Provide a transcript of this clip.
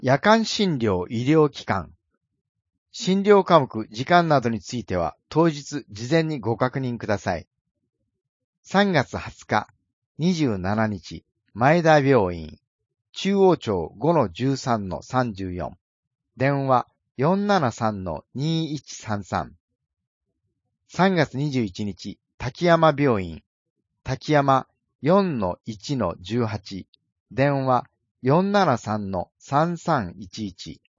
夜間診療医療機関。診療科目、時間などについては当日事前にご確認ください。3月20日、27日、前田病院、中央町 5-13-34、電話 473-2133。3月21日、滝山病院、滝山 4-1-18、電話 473-3311。